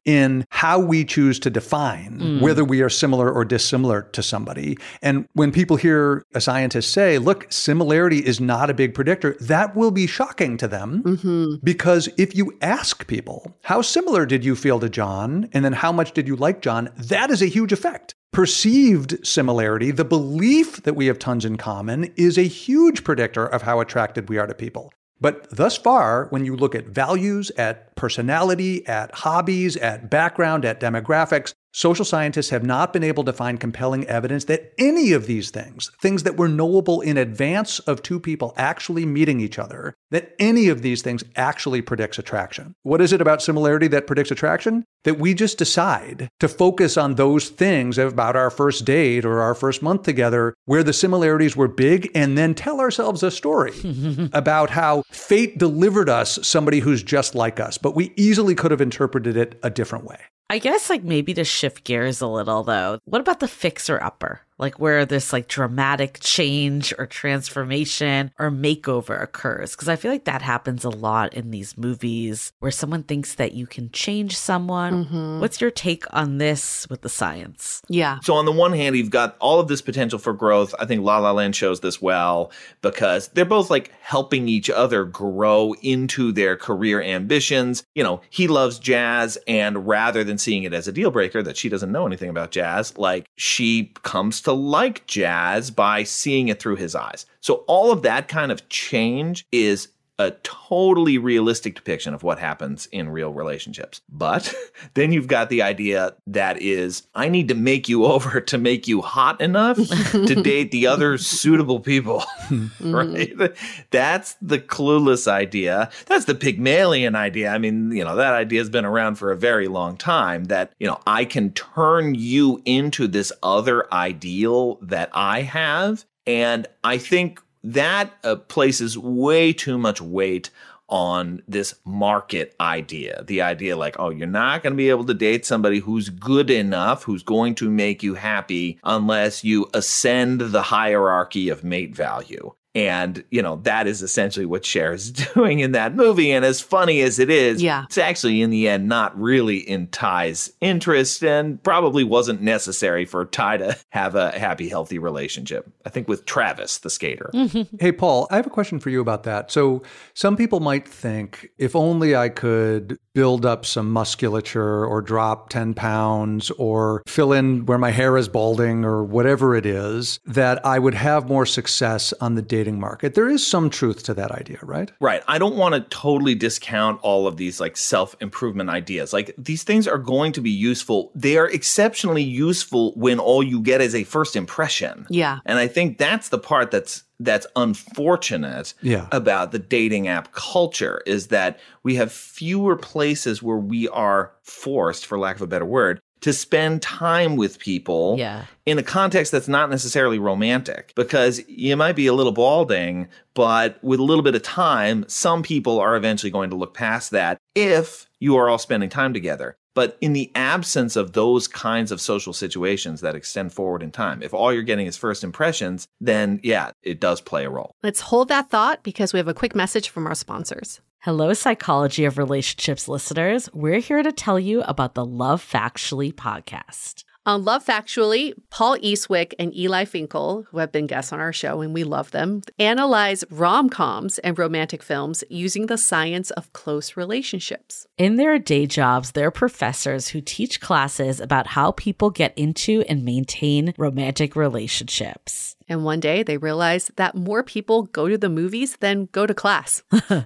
in how we choose to define whether we are similar or dissimilar to somebody. And when people hear a scientist say, look, similarity is not a big predictor, that will be shocking to them because if you ask people, how similar did you feel to John? And then how much did you like John? That is a huge effect. Perceived similarity, the belief that we have tons in common, is a huge predictor of how attracted we are to people. But thus far, when you look at values, at personality, at hobbies, at background, at demographics, social scientists have not been able to find compelling evidence that any of these things that were knowable in advance of two people actually meeting each other, that any of these things actually predicts attraction. What is it about similarity that predicts attraction? That we just decide to focus on those things about our first date or our first month together where the similarities were big and then tell ourselves a story about how fate delivered us somebody who's just like us, but we easily could have interpreted it a different way. I guess maybe to shift gears a little though, what about the fixer-upper? Where this dramatic change or transformation or makeover occurs. Because I feel like that happens a lot in these movies where someone thinks that you can change someone. What's your take on this with the science? Yeah. So on the one hand, you've got all of this potential for growth. I think La La Land shows this well because they're both helping each other grow into their career ambitions. He loves jazz, and rather than seeing it as a deal breaker that she doesn't know anything about jazz, she comes to like jazz by seeing it through his eyes. So all of that kind of change is a totally realistic depiction of what happens in real relationships. But then you've got the idea that is, I need to make you over to make you hot enough to date the other suitable people, right? That's the clueless idea. That's the Pygmalion idea. I mean, that idea has been around for a very long time that, I can turn you into this other ideal that I have. And I think that places way too much weight on this market idea. The idea you're not going to be able to date somebody who's good enough, who's going to make you happy unless you ascend the hierarchy of mate value. And, that is essentially what Cher is doing in that movie. And as funny as it is, It's actually in the end not really in Ty's interest and probably wasn't necessary for Ty to have a happy, healthy relationship. I think with Travis, the skater. Hey, Paul, I have a question for you about that. So some people might think if only I could build up some musculature or drop 10 pounds or fill in where my hair is balding or whatever it is, that I would have more success on the dating market. There is some truth to that idea, right? Right. I don't want to totally discount all of these self-improvement ideas. These things are going to be useful. They are exceptionally useful when all you get is a first impression. Yeah. And I think that's the part that's unfortunate about the dating app culture is that we have fewer places where we are forced, for lack of a better word, to spend time with people in a context that's not necessarily romantic, because you might be a little balding, but with a little bit of time, some people are eventually going to look past that if you are all spending time together. But in the absence of those kinds of social situations that extend forward in time, if all you're getting is first impressions, then it does play a role. Let's hold that thought because we have a quick message from our sponsors. Hello, Psychology of Relationships listeners. We're here to tell you about the Love Factually podcast. On Love Factually, Paul Eastwick and Eli Finkel, who have been guests on our show and we love them, analyze rom-coms and romantic films using the science of close relationships. In their day jobs, they're professors who teach classes about how people get into and maintain romantic relationships. And one day they realized that more people go to the movies than go to class.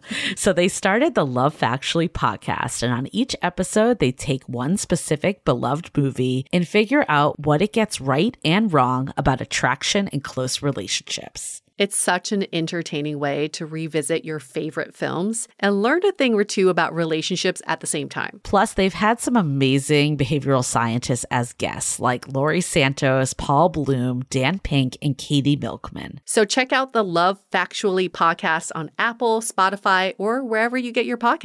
So they started the Love Factually podcast. And on each episode, they take one specific beloved movie and figure out what it gets right and wrong about attraction and close relationships. It's such an entertaining way to revisit your favorite films and learn a thing or two about relationships at the same time. Plus, they've had some amazing behavioral scientists as guests, like Laurie Santos, Paul Bloom, Dan Pink, and Katie Milkman. So check out the Love Factually podcast on Apple, Spotify, or wherever you get your podcasts.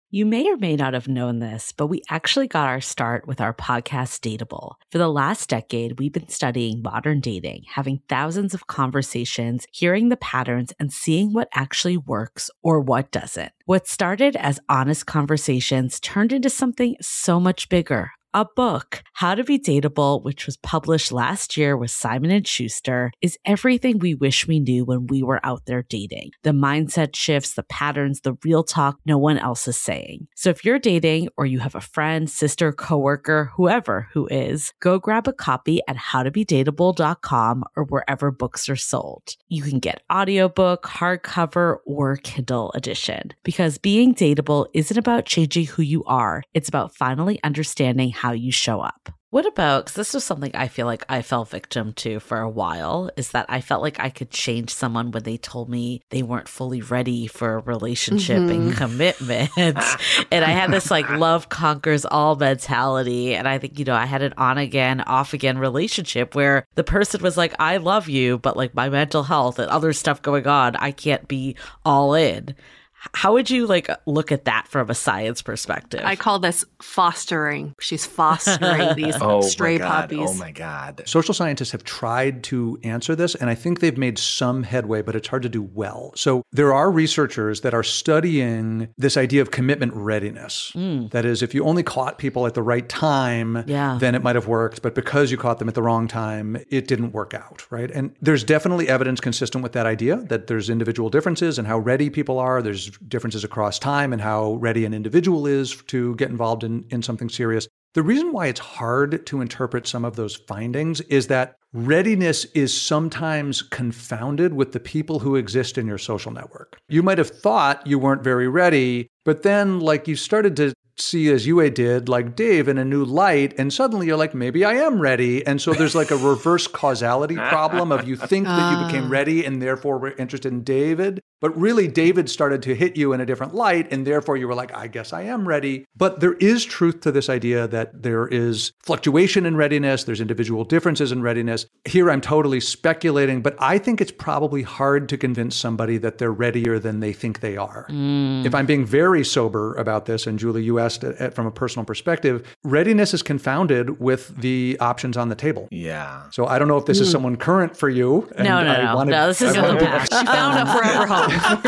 You may or may not have known this, but we actually got our start with our podcast Dateable. For the last decade, we've been studying modern dating, having thousands of conversations, hearing the patterns, and seeing what actually works or what doesn't. What started as honest conversations turned into something so much bigger. A book, How to Be Dateable, which was published last year with Simon & Schuster, is everything we wish we knew when we were out there dating. The mindset shifts, the patterns, the real talk no one else is saying. So if you're dating or you have a friend, sister, coworker, whoever who is, go grab a copy at howtobedateable.com or wherever books are sold. You can get audiobook, hardcover, or Kindle edition. Because being dateable isn't about changing who you are. It's about finally understanding how you show up. What about, because this was something I feel like I fell victim to for a while, is that I felt like I could change someone when they told me they weren't fully ready for a relationship and commitment. And I had this like love conquers all mentality. And I think, I had an on again, off again relationship where the person was like, I love you, but like my mental health and other stuff going on, I can't be all in. How would you look at that from a science perspective? I call this fostering. She's fostering these stray puppies. Oh my God. Social scientists have tried to answer this, and I think they've made some headway, but it's hard to do well. So there are researchers that are studying this idea of commitment readiness. That is, if you only caught people at the right time, then it might have worked. But because you caught them at the wrong time, it didn't work out, right? And there's definitely evidence consistent with that idea that there's individual differences in how ready people are. There's differences across time and how ready an individual is to get involved in something serious. The reason why it's hard to interpret some of those findings is that readiness is sometimes confounded with the people who exist in your social network. You might have thought you weren't very ready, but then you started to see, as Yue did, like Dave in a new light, and suddenly you're like, maybe I am ready. And so there's like a reverse causality problem of you think that you became ready and therefore were interested in David. But really, David started to hit you in a different light, and therefore you were like, I guess I am ready. But there is truth to this idea that there is fluctuation in readiness, there's individual differences in readiness. Here I'm totally speculating, but I think it's probably hard to convince somebody that they're readier than they think they are. If I'm being very sober about this, and Julie, you asked from a personal perspective, readiness is confounded with the options on the table. Yeah. So I don't know if this is someone current for you. No, this is in the past. She found a forever home.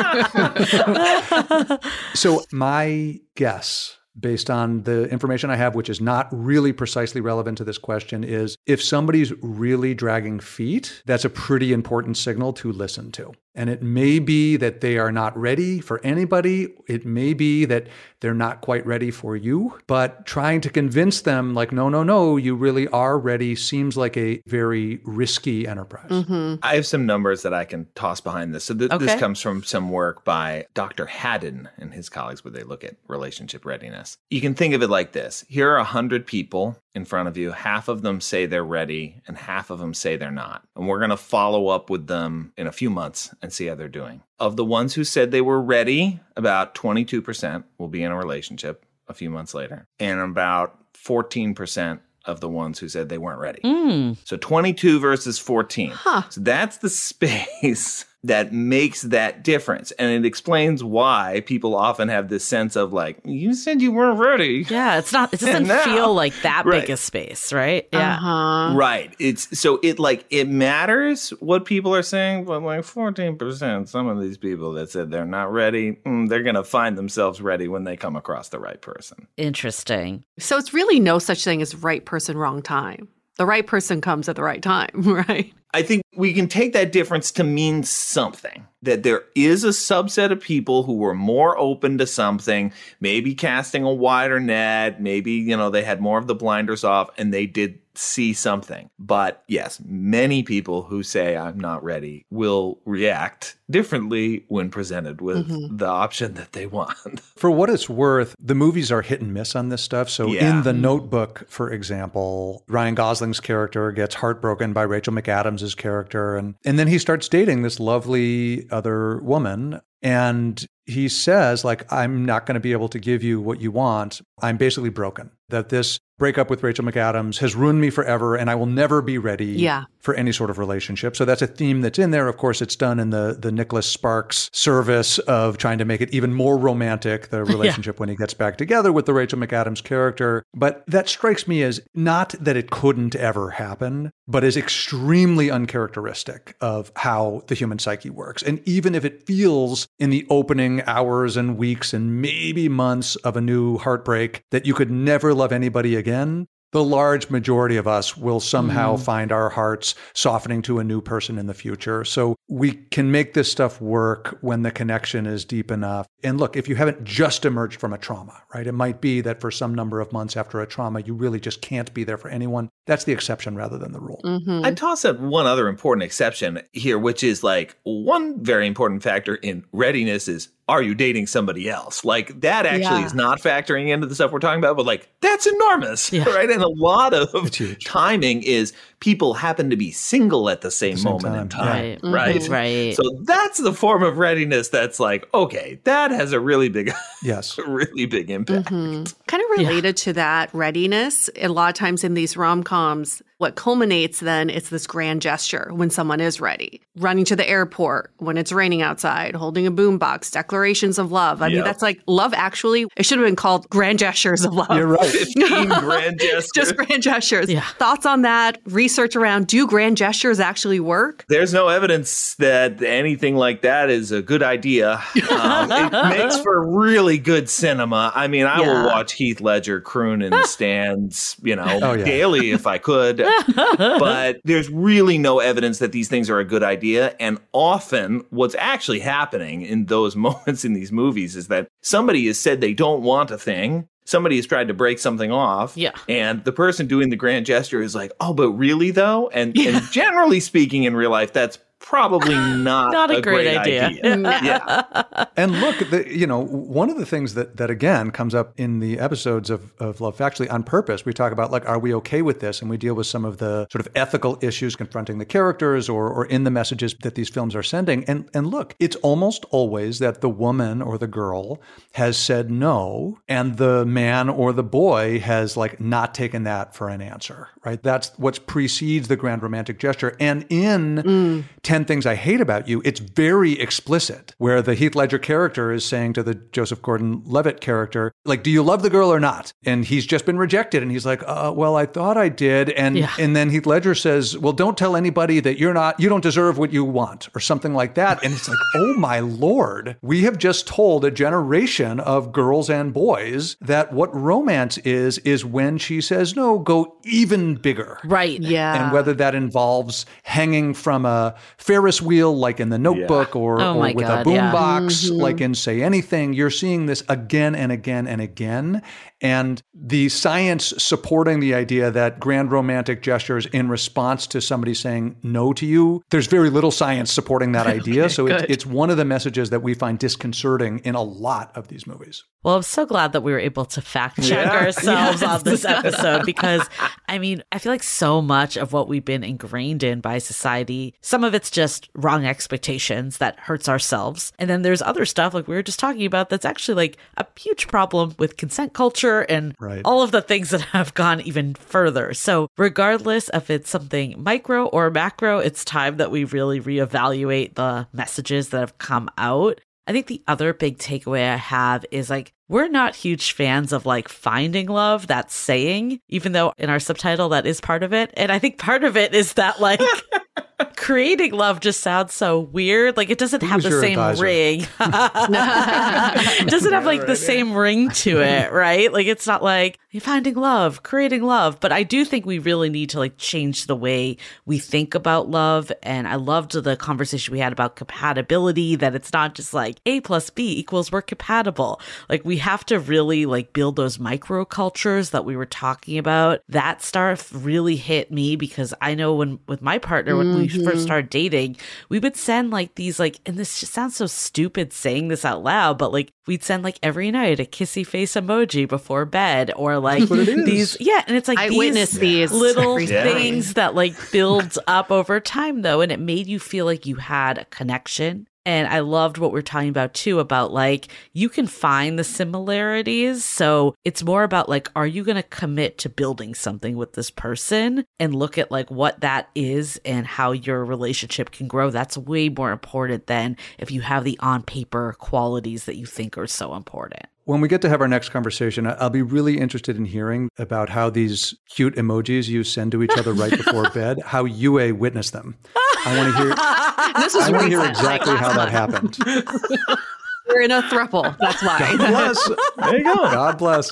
So my guess, based on the information I have, which is not really precisely relevant to this question, is if somebody's really dragging feet, that's a pretty important signal to listen to. And it may be that they are not ready for anybody. It may be that they're not quite ready for you. But trying to convince them, no, you really are ready, seems like a very risky enterprise. I have some numbers that I can toss behind this. So this comes from some work by Dr. Haddon and his colleagues where they look at relationship readiness. You can think of it like this. Here are 100 people in front of you. Half of them say they're ready and half of them say they're not. And we're going to follow up with them in a few months and see how they're doing. Of the ones who said they were ready, about 22% will be in a relationship a few months later. And about 14% of the ones who said they weren't ready. So 22 versus 14. So that's the space that makes that difference. And it explains why people often have this sense of you said you weren't ready. Yeah, it doesn't feel like that big a space, right? Yeah. Right. It matters what people are saying, but 14%, some of these people that said they're not ready, they're going to find themselves ready when they come across the right person. Interesting. So it's really no such thing as right person, wrong time. The right person comes at the right time, right? I think we can take that difference to mean something, that there is a subset of people who were more open to something, maybe casting a wider net, maybe, they had more of the blinders off and they did see something. But yes, many people who say I'm not ready will react differently when presented with the option that they want. For what it's worth, the movies are hit and miss on this stuff. So in The Notebook, for example, Ryan Gosling's character gets heartbroken by Rachel McAdams' character. And then he starts dating this lovely other woman. And he says, like, I'm not going to be able to give you what you want. I'm basically broken. That this breakup with Rachel McAdams has ruined me forever, and I will never be ready for any sort of relationship. So that's a theme that's in there. Of course, it's done in the Nicholas Sparks service of trying to make it even more romantic, the relationship when he gets back together with the Rachel McAdams character. But that strikes me as not that it couldn't ever happen, but is extremely uncharacteristic of how the human psyche works. And even if it feels in the opening hours and weeks and maybe months of a new heartbreak that you could never love anybody again, the large majority of us will somehow find our hearts softening to a new person in the future. So we can make this stuff work when the connection is deep enough. And look, if you haven't just emerged from a trauma, right? It might be that for some number of months after a trauma, you really just can't be there for anyone. That's the exception rather than the rule. I'd toss up one other important exception here, which is like one very important factor in readiness is, are you dating somebody else? Like that actually is not factoring into the stuff we're talking about, but like that's enormous, right? And a lot of timing is people happen to be single at the same moment in time, right? Right. So that's the form of readiness that's like, okay, that has a really big, really big impact. Kind of related to that readiness, a lot of times in these rom-coms, what culminates then is this grand gesture when someone is ready. Running to the airport when it's raining outside, holding a boombox, declarations of love. I mean, that's like Love Actually. It should have been called Grand Gestures of Love. You're right. 15 grand gestures. Just grand gestures. Thoughts on that? Research around, do grand gestures actually work? There's no evidence that anything like that is a good idea. It makes for really good cinema. I mean, I will watch Heath Ledger croon in the stands, daily if I could. But there's really no evidence that these things are a good idea. And often what's actually happening in those moments in these movies is that somebody has said they don't want a thing. Somebody has tried to break something off. And the person doing the grand gesture is like, oh, but really though? And generally speaking in real life, that's probably not a great idea. And look, one of the things that again comes up in the episodes of Love Factually on purpose, we talk about like, are we okay with this? And we deal with some of the sort of ethical issues confronting the characters or in the messages that these films are sending. And look, it's almost always that the woman or the girl has said no, and the man or the boy has like not taken that for an answer, right? That's what precedes the grand romantic gesture. And in 10 Things I Hate About You, it's very explicit, where the Heath Ledger character is saying to the Joseph Gordon-Levitt character, like, do you love the girl or not? And he's just been rejected. And he's like, well, I thought I did. And then Heath Ledger says, well, don't tell anybody that you don't deserve what you want, or something like that. And it's like, oh my Lord, we have just told a generation of girls and boys that what romance is when she says no, go even bigger. Right. Yeah. And whether that involves hanging from a Ferris wheel, like in The Notebook, or with a boombox, like in Say Anything, you're seeing this again and again and again. And the science supporting the idea that grand romantic gestures in response to somebody saying no to you, there's very little science supporting that idea. So it's one of the messages that we find disconcerting in a lot of these movies. Well, I'm so glad that we were able to fact check ourselves on this episode, because I mean, I feel like so much of what we've been ingrained in by society, some of it's just wrong expectations that hurts ourselves. And then there's other stuff like we were just talking about that's actually like a huge problem with consent culture and all of the things that have gone even further. So regardless if it's something micro or macro, it's time that we really reevaluate the messages that have come out. I think the other big takeaway I have is like, we're not huge fans of like finding love, that saying, even though in our subtitle that is part of it. And I think part of it is that like creating love just sounds so weird. Like it doesn't have the same ring. It doesn't have like the same ring to it, right? Like it's not like finding love, creating love. But I do think we really need to like change the way we think about love. And I loved the conversation we had about compatibility, that it's not just like A plus B equals we're compatible. Like we have to really like build those microcultures that we were talking about. That stuff really hit me because I know when with my partner, when we first started dating, we would send like these like, and this just sounds so stupid saying this out loud, but like we'd send like every night a kissy face emoji before bed, or like these, and it's like I witnessed these little things that like builds up over time though, and it made you feel like you had a connection. And I loved what we're talking about too, about like, you can find the similarities. So it's more about like, are you going to commit to building something with this person and look at like what that is and how your relationship can grow? That's way more important than if you have the on paper qualities that you think are so important. When we get to have our next conversation, I'll be really interested in hearing about how these cute emojis you send to each other right before bed, how Yue witnessed them. I want to hear exactly how that happened. We're in a throuple. That's why. God bless. There you go. God bless.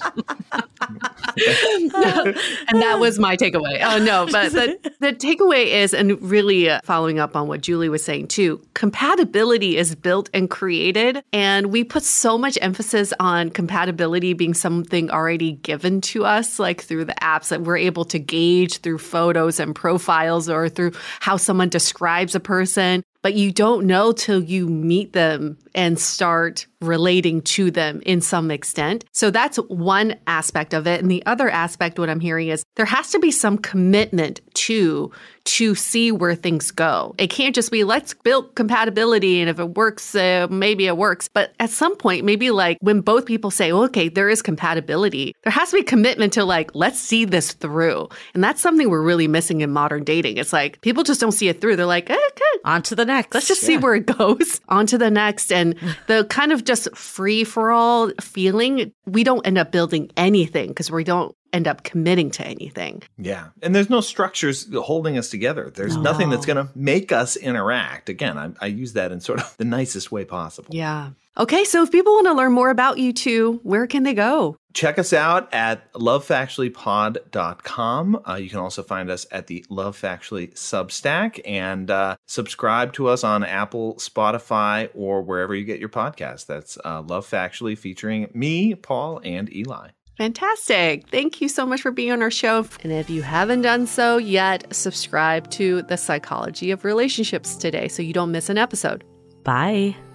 And that was my takeaway. Oh, no. But the takeaway is, and really following up on what Julie was saying too, compatibility is built and created. And we put so much emphasis on compatibility being something already given to us, like through the apps that we're able to gauge through photos and profiles or through how someone describes a person. But you don't know till you meet them and start relating to them in some extent. So that's one aspect of it. And the other aspect, what I'm hearing is there has to be some commitment to see where things go. It can't just be, let's build compatibility. And if it works, maybe it works. But at some point, maybe like when both people say, well, okay, there is compatibility, there has to be commitment to like, let's see this through. And that's something we're really missing in modern dating. It's like people just don't see it through. They're like, okay, on to the next. Let's just see where it goes. On to the next. And the kind of just free for all feeling, we don't end up building anything because we don't end up committing to anything. Yeah. And there's no structures holding us together. There's nothing that's going to make us interact. Again, I use that in sort of the nicest way possible. Yeah. Okay. So if people want to learn more about you two, where can they go? Check us out at lovefactuallypod.com. You can also find us at the Love Factually Substack and subscribe to us on Apple, Spotify, or wherever you get your podcast. That's Love Factually featuring me, Paul, and Eli. Fantastic. Thank you so much for being on our show. And if you haven't done so yet, subscribe to The Psychology of Relationships today so you don't miss an episode. Bye.